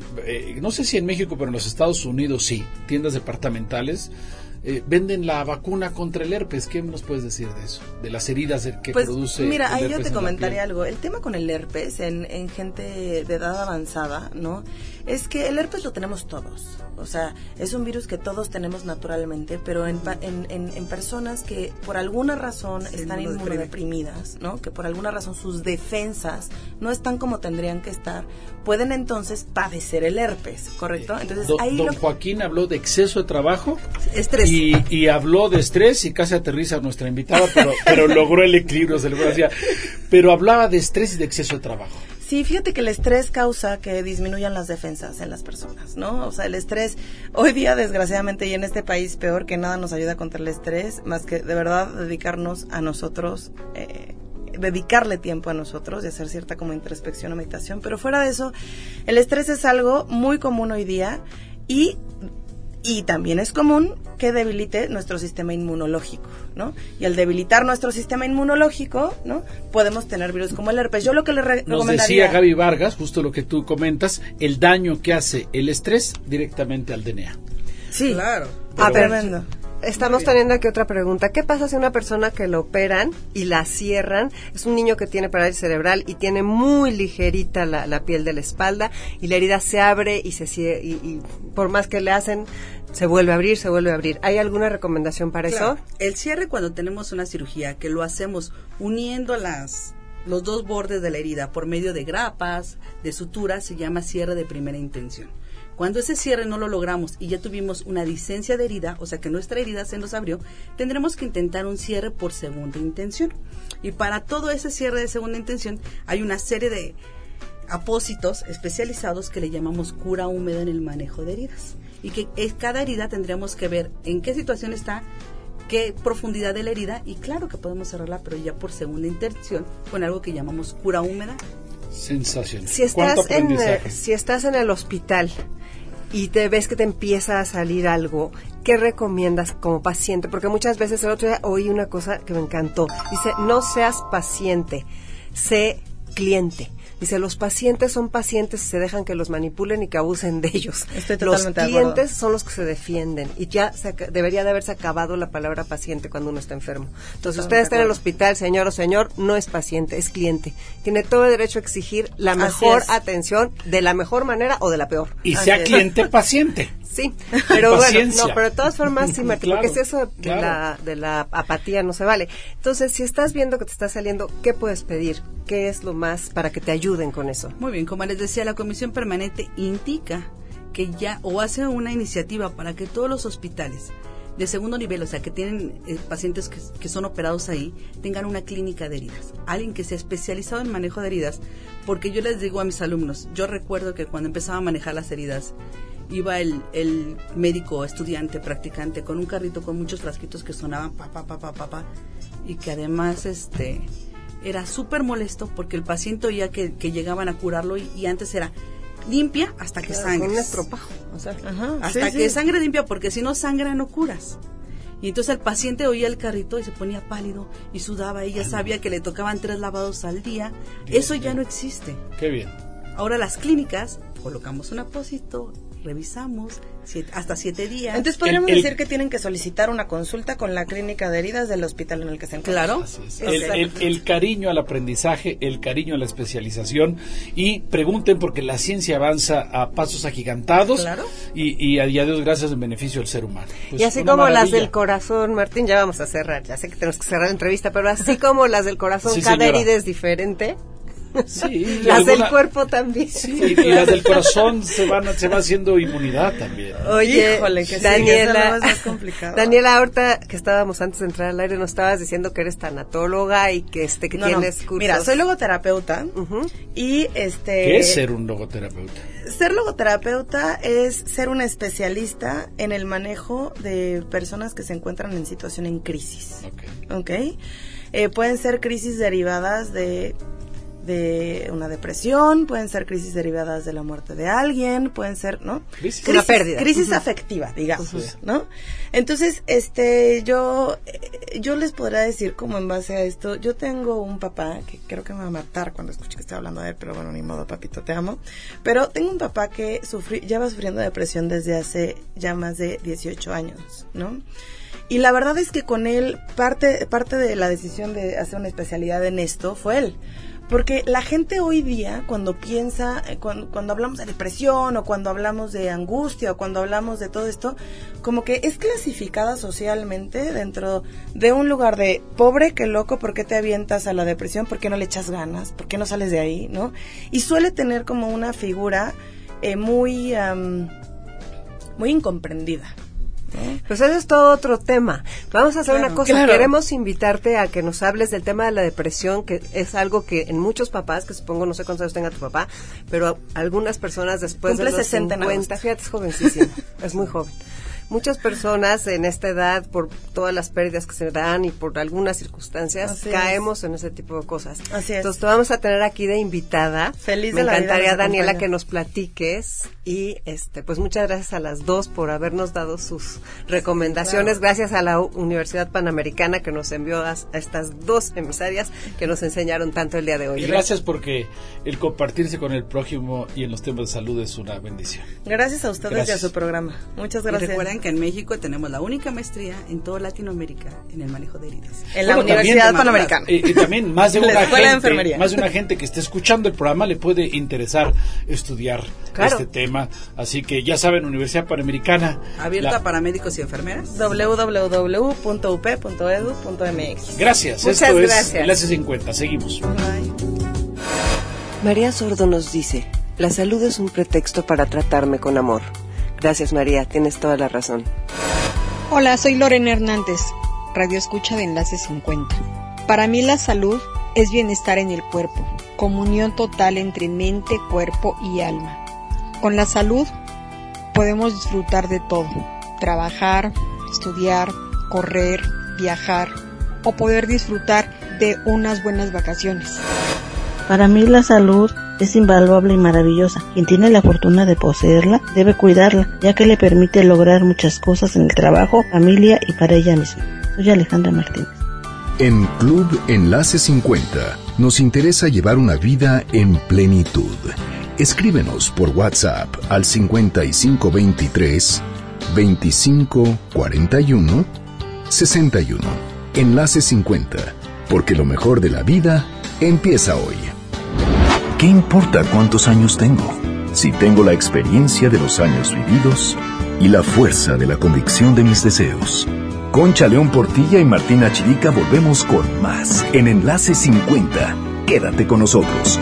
Speaker 3: no sé si en México, pero en los Estados Unidos sí, tiendas departamentales, venden la vacuna contra el herpes. ¿Qué nos puedes decir de eso? De las heridas que produce el herpes.
Speaker 8: Mira, ahí yo te comentaría algo. El tema con el herpes en gente de edad avanzada, ¿no? Es que el herpes lo tenemos todos. O sea, es un virus que todos tenemos naturalmente, pero en personas que por alguna razón están inmunodeprimidas, ¿no? Que por alguna razón sus defensas no están como tendrían que estar, pueden entonces padecer el herpes, ¿correcto? Entonces
Speaker 3: don Joaquín habló de exceso de trabajo,
Speaker 8: estrés,
Speaker 3: y habló de estrés, y casi aterriza a nuestra invitada, pero logró el equilibrio, pero hablaba de estrés y de exceso de trabajo.
Speaker 8: Sí, fíjate que el estrés causa que disminuyan las defensas en las personas, ¿no? O sea, el estrés, hoy día desgraciadamente y en este país peor que nada nos ayuda contra el estrés, más que de verdad dedicarnos a nosotros, dedicarle tiempo a nosotros y hacer cierta como introspección o meditación. Pero fuera de eso, el estrés es algo muy común hoy día y también es común que debilite nuestro sistema inmunológico, ¿no? Y al debilitar nuestro sistema inmunológico, ¿no? Podemos tener virus como el herpes. Yo lo que le recomendaría...
Speaker 3: Nos decía Gaby Vargas, justo lo que tú comentas, el daño que hace el estrés directamente al DNA.
Speaker 8: Sí,
Speaker 9: claro.
Speaker 4: Tremendo. Estamos teniendo aquí otra pregunta. ¿Qué pasa si una persona que lo operan y la cierran, es un niño que tiene parálisis cerebral y tiene muy ligerita la piel de la espalda y la herida se abre y se cierra, y por más que le hacen, se vuelve a abrir? ¿Hay alguna recomendación para eso?
Speaker 9: El cierre, cuando tenemos una cirugía, que lo hacemos uniendo los dos bordes de la herida por medio de grapas, de suturas, se llama cierre de primera intención. Cuando ese cierre no lo logramos y ya tuvimos una discencia de herida, o sea que nuestra herida se nos abrió, tendremos que intentar un cierre por segunda intención. Y para todo ese cierre de segunda intención hay una serie de apósitos especializados que le llamamos cura húmeda en el manejo de heridas. Y que cada herida tendríamos que ver en qué situación está, qué profundidad de la herida, y claro que podemos cerrarla, pero ya por segunda intención, con algo que llamamos cura húmeda.
Speaker 3: Sensacional.
Speaker 4: Si estás en el hospital y te ves que te empieza a salir algo, ¿qué recomiendas como paciente? Porque muchas veces, el otro día oí una cosa que me encantó. Dice, no seas paciente, sé cliente. Dice, los pacientes son pacientes y se dejan que los manipulen y que abusen de ellos.
Speaker 8: Estoy totalmente de acuerdo.
Speaker 4: Los clientes son los que se defienden y ya debería de haberse acabado la palabra paciente cuando uno está enfermo. Entonces, usted está en el hospital, señor o señor, no es paciente, es cliente. Tiene todo el derecho a exigir la mejor atención de la mejor manera o de la peor.
Speaker 3: Y sea cliente paciente.
Speaker 4: Sí, pero
Speaker 3: Paciencia.
Speaker 4: bueno, pero de todas formas sí, Martín,
Speaker 3: Claro,
Speaker 4: porque si eso de la apatía no se vale. Entonces, si estás viendo que te está saliendo, ¿qué puedes pedir? ¿Qué es lo más para que te ayuden con eso?
Speaker 9: Muy bien, como les decía, la Comisión Permanente indica que ya, o hace una iniciativa para que todos los hospitales de segundo nivel, o sea, que tienen pacientes que son operados ahí, tengan una clínica de heridas. Alguien que sea especializado en manejo de heridas, porque yo les digo a mis alumnos, yo recuerdo que cuando empezaba a manejar las heridas, iba el médico, estudiante, practicante, con un carrito con muchos frasquitos que sonaban pa, y que además era súper molesto porque el paciente oía que llegaban a curarlo y antes era limpia hasta que sangre.
Speaker 4: Con un estropajo. O sea,
Speaker 9: hasta que sangre limpia, porque si no sangra no curas. Y entonces el paciente oía el carrito y se ponía pálido y sudaba, y ya sabía que le tocaban 3 lavados al día. Eso ya no existe.
Speaker 3: Qué bien.
Speaker 9: Ahora las clínicas, colocamos un apósito, revisamos, hasta 7 días.
Speaker 8: Entonces podríamos decir que tienen que solicitar una consulta con la clínica de heridas del hospital en el que se encuentran.
Speaker 9: Claro.
Speaker 3: El cariño al aprendizaje, el cariño a la especialización, y pregunten porque la ciencia avanza a pasos agigantados.
Speaker 8: Claro.
Speaker 3: Y a Dios gracias en beneficio del ser humano. Pues
Speaker 4: y así como maravilla. Las del corazón, Martín, ya vamos a cerrar, ya sé que tenemos que cerrar la entrevista, pero así como las del corazón, sí, cada herida es diferente.
Speaker 3: Sí,
Speaker 4: las del cuerpo también.
Speaker 3: Sí, y las del corazón se va haciendo inmunidad también.
Speaker 4: Oye,
Speaker 8: híjole, que
Speaker 4: Daniela,
Speaker 8: es más complicado.
Speaker 4: Daniela, ahorita que estábamos antes de entrar al aire, nos estabas diciendo que eres tanatóloga y que tienes cursos.
Speaker 8: Mira, soy logoterapeuta y
Speaker 3: ¿Qué es ser un logoterapeuta?
Speaker 8: Ser logoterapeuta es ser un especialista en el manejo de personas que se encuentran en situación en crisis. Okay. Pueden ser crisis derivadas de una depresión, pueden ser crisis derivadas de la muerte de alguien, pueden ser, ¿no?
Speaker 4: Una pérdida.
Speaker 8: Crisis afectiva, digamos, ¿no? Entonces, yo les podría decir como en base a esto, yo tengo un papá que creo que me va a matar cuando escuche que estoy hablando de él, pero bueno, ni modo, papito, te amo. Pero tengo un papá que lleva sufriendo depresión desde hace ya más de 18 años, ¿no? Y la verdad es que con él, parte de la decisión de hacer una especialidad en esto fue él. Porque la gente hoy día, cuando piensa, cuando hablamos de depresión o cuando hablamos de angustia o cuando hablamos de todo esto, como que es clasificada socialmente dentro de un lugar de pobre, que loco, ¿por qué te avientas a la depresión? ¿Por qué no le echas ganas? ¿Por qué no sales de ahí? ¿No? Y suele tener como una figura muy incomprendida.
Speaker 4: Pues eso es todo otro tema. Vamos a hacer una cosa, queremos invitarte a que nos hables del tema de la depresión, que es algo que en muchos papás, que supongo, no sé cuántos años tenga tu papá, pero algunas personas después de los 50, fíjate, es jovencísimo, es muy joven. Muchas personas en esta edad, por todas las pérdidas que se dan y por algunas circunstancias, caemos en ese tipo de cosas.
Speaker 8: Así es.
Speaker 4: Entonces te vamos a tener aquí de invitada.
Speaker 8: Feliz
Speaker 4: Me
Speaker 8: de la vida. Me
Speaker 4: encantaría, Daniela, que nos platiques y pues muchas gracias a las dos por habernos dado sus recomendaciones. Claro. Gracias a la Universidad Panamericana que nos envió a estas dos emisarias que nos enseñaron tanto el día de hoy.
Speaker 3: Y gracias porque el compartirse con el prójimo y en los temas de salud es una bendición.
Speaker 8: Gracias a ustedes y a su programa. Muchas gracias.
Speaker 9: Y recuerden que en México tenemos la única maestría en toda Latinoamérica en el manejo de heridas.
Speaker 8: En la Universidad Panamericana.
Speaker 3: Y también más de una gente que esté escuchando el programa le puede interesar estudiar este tema. Así que ya saben, Universidad Panamericana.
Speaker 9: Abierta para médicos y enfermeras.
Speaker 8: www.up.edu.mx.
Speaker 3: Gracias.
Speaker 4: Muchas gracias.
Speaker 3: Es Enlace 50. Seguimos.
Speaker 8: Bye.
Speaker 4: María Sordo nos dice: la salud es un pretexto para tratarme con amor. Gracias, María, tienes toda la razón.
Speaker 5: Hola, soy Lorena Hernández, radio escucha de Enlace 50. Para mí la salud es bienestar en el cuerpo, comunión total entre mente, cuerpo y alma. Con la salud podemos disfrutar de todo, trabajar, estudiar, correr, viajar o poder disfrutar de unas buenas vacaciones.
Speaker 10: Para mí la salud es invaluable y maravillosa. Quien tiene la fortuna de poseerla debe cuidarla, ya que le permite lograr muchas cosas en el trabajo, familia y para ella misma. Soy Alejandra Martínez.
Speaker 1: En Club Enlace 50 nos interesa llevar una vida en plenitud. Escríbenos por WhatsApp al 5523 2541 61. Enlace 50, porque lo mejor de la vida empieza hoy. ¿Qué importa cuántos años tengo? Si tengo la experiencia de los años vividos y la fuerza de la convicción de mis deseos. Concha León Portilla y Martina Chirica volvemos con más en Enlace 50. Quédate con nosotros.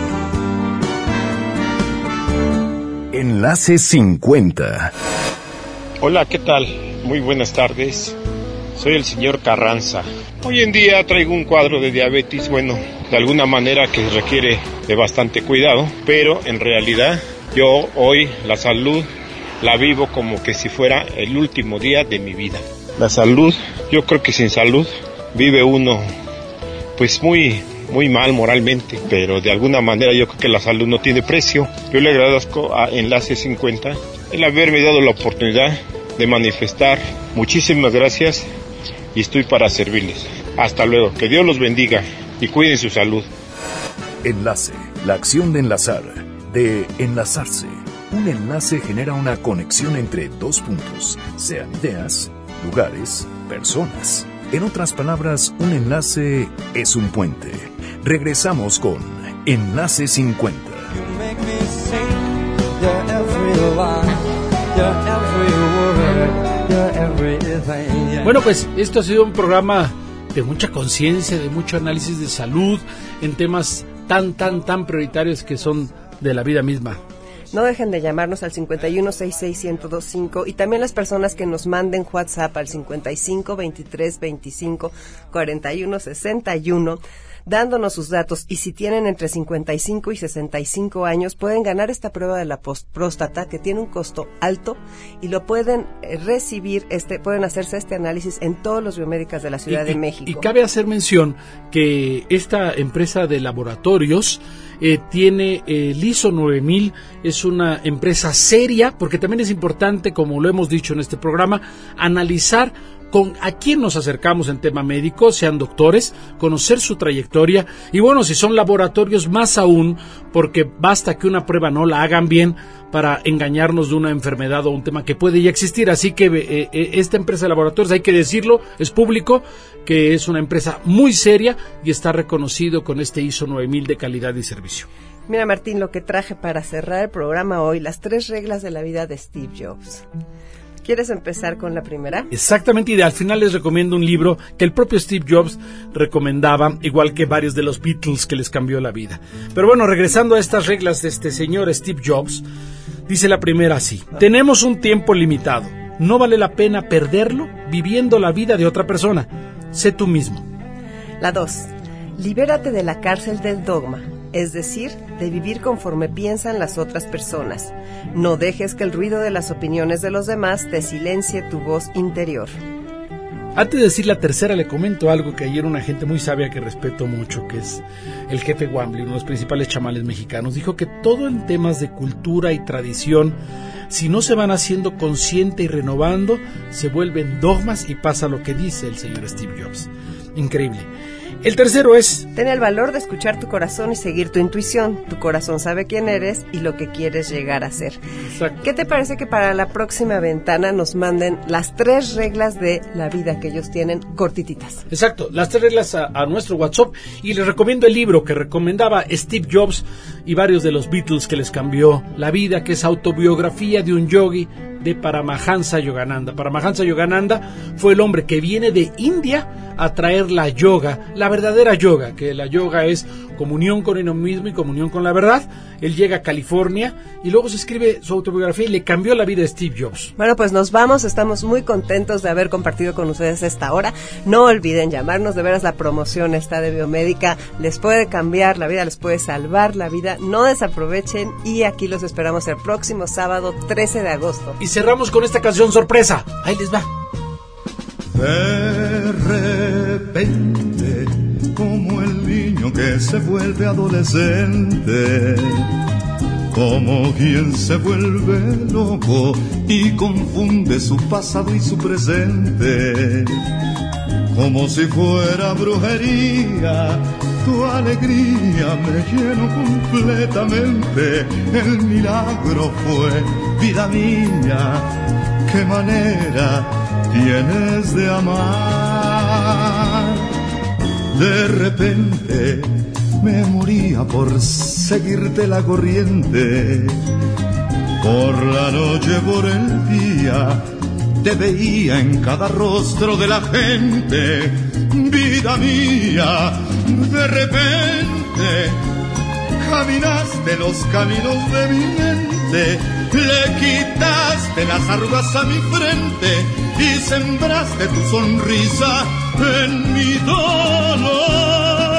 Speaker 1: Enlace 50.
Speaker 11: Hola, ¿qué tal? Muy buenas tardes. Soy el señor Carranza. Hoy en día traigo un cuadro de diabetes, bueno, de alguna manera que requiere de bastante cuidado, pero en realidad yo hoy la salud la vivo como que si fuera el último día de mi vida. La salud, yo creo que sin salud vive uno pues muy mal moralmente, pero de alguna manera yo creo que la salud no tiene precio. Yo le agradezco a Enlace 50 el haberme dado la oportunidad de manifestar. Muchísimas gracias y estoy para servirles. Hasta luego, que Dios los bendiga y cuiden su salud.
Speaker 1: Enlace, la acción de enlazar, de enlazarse. Un enlace genera una conexión entre dos puntos, sean ideas, lugares, personas. En otras palabras, un enlace es un puente. Regresamos con Enlace 50.
Speaker 3: Bueno, pues esto ha sido un programa de mucha conciencia, de mucho análisis de salud en temas tan prioritarios que son de la vida misma.
Speaker 4: No dejen de llamarnos al 5166-1025 y también las personas que nos manden WhatsApp al 55 23 25 41 61 dándonos sus datos, y si tienen entre 55 y 65 años pueden ganar esta prueba de la próstata, que tiene un costo alto, y lo pueden recibir, pueden hacerse este análisis en todos los biomédicas de la Ciudad de México.
Speaker 3: Y cabe hacer mención que esta empresa de laboratorios tiene el ISO 9000, es una empresa seria, porque también es importante, como lo hemos dicho en este programa, analizar a quién nos acercamos en tema médico, sean doctores, conocer su trayectoria, y bueno, si son laboratorios, más aún, porque basta que una prueba no la hagan bien para engañarnos de una enfermedad o un tema que puede ya existir. Así que esta empresa de laboratorios, hay que decirlo, es público, que es una empresa muy seria y está reconocido con este ISO 9000 de calidad y servicio.
Speaker 4: Mira, Martín, lo que traje para cerrar el programa hoy, las 3 reglas de la vida de Steve Jobs. ¿Quieres empezar con la primera?
Speaker 3: Exactamente, y al final les recomiendo un libro que el propio Steve Jobs recomendaba, igual que varios de los Beatles, que les cambió la vida. Pero bueno, regresando a estas reglas de este señor Steve Jobs, dice la primera así: tenemos un tiempo limitado, no vale la pena perderlo viviendo la vida de otra persona, sé tú mismo.
Speaker 4: La 2, libérate de la cárcel del dogma, es decir, de vivir conforme piensan las otras personas. No dejes que el ruido de las opiniones de los demás te silencie tu voz interior.
Speaker 3: Antes de decir la tercera, le comento algo que ayer una gente muy sabia que respeto mucho, que es el jefe Wambley, uno de los principales chamales mexicanos, dijo que todo en temas de cultura y tradición, si no se van haciendo consciente y renovando, se vuelven dogmas y pasa lo que dice el señor Steve Jobs. Increíble. El tercero es:
Speaker 4: ten el valor de escuchar tu corazón y seguir tu intuición. Tu corazón sabe quién eres y lo que quieres llegar a ser.
Speaker 3: Exacto.
Speaker 4: ¿Qué te parece que para la próxima ventana nos manden las 3 reglas de la vida que ellos tienen, cortititas?
Speaker 3: Exacto, las 3 reglas a nuestro WhatsApp, y les recomiendo el libro que recomendaba Steve Jobs y varios de los Beatles que les cambió la vida, que es Autobiografía de un Yogi, de Paramahansa Yogananda. Paramahansa Yogananda fue el hombre que viene de India a traer la yoga, la verdadera yoga, que la yoga es comunión con uno mismo y comunión con la verdad. Él llega a California y luego se escribe su autobiografía y le cambió la vida a Steve Jobs.
Speaker 4: Bueno, pues nos vamos, estamos muy contentos de haber compartido con ustedes esta hora. No olviden llamarnos, de veras la promoción está de Biomédica, les puede cambiar la vida, les puede salvar la vida, no desaprovechen, y aquí los esperamos el próximo sábado 13 de agosto.
Speaker 3: Y cerramos con esta canción sorpresa, ahí les va.
Speaker 2: De repente, como el niño que se vuelve adolescente, como quien se vuelve loco y confunde su pasado y su presente, como si fuera brujería, tu alegría me llenó completamente. El milagro fue vida mía, qué manera tienes de amar. De repente me moría por seguirte la corriente, por la noche, por el día, te veía en cada rostro de la gente. Vida mía, de repente caminaste los caminos de mi mente, le quitaste las arrugas a mi frente y sembraste tu sonrisa en mi dolor.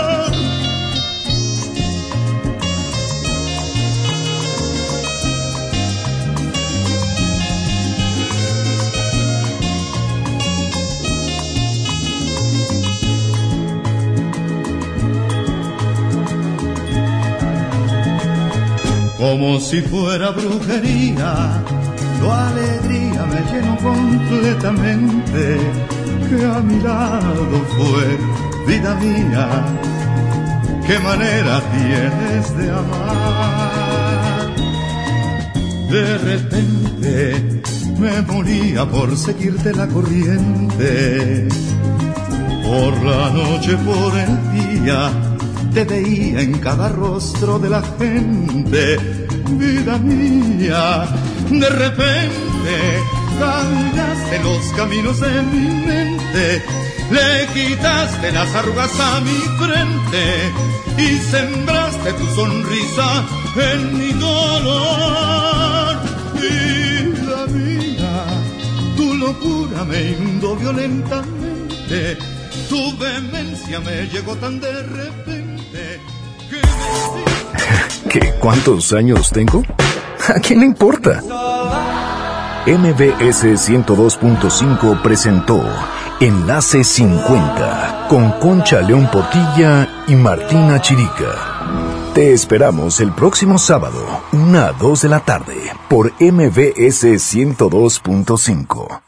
Speaker 2: Como si fuera brujería, tu alegría me llenó completamente. que a mi lado fue vida mía. Qué manera tienes de amar. De repente me moría por seguirte la corriente. Por la noche, por el día, te veía en cada rostro de la gente. Vida mía, de repente caminaste los caminos de mi mente, le quitaste las arrugas a mi frente y sembraste tu sonrisa en mi dolor. Vida mía, tu locura me inundó violentamente, tu vehemencia me llegó tan de repente que me...
Speaker 1: ¿Qué? ¿Cuántos años tengo? ¿A quién le importa? MBS 102.5 presentó Enlace 50 con Concha León Portilla y Martina Chirica. Te esperamos el próximo sábado, 1 a 2 de la tarde, por MBS 102.5.